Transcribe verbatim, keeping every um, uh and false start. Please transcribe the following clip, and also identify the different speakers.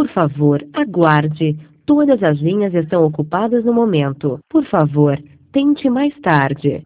Speaker 1: Por favor, aguarde. Todas as linhas estão ocupadas no momento. Por favor, tente mais tarde.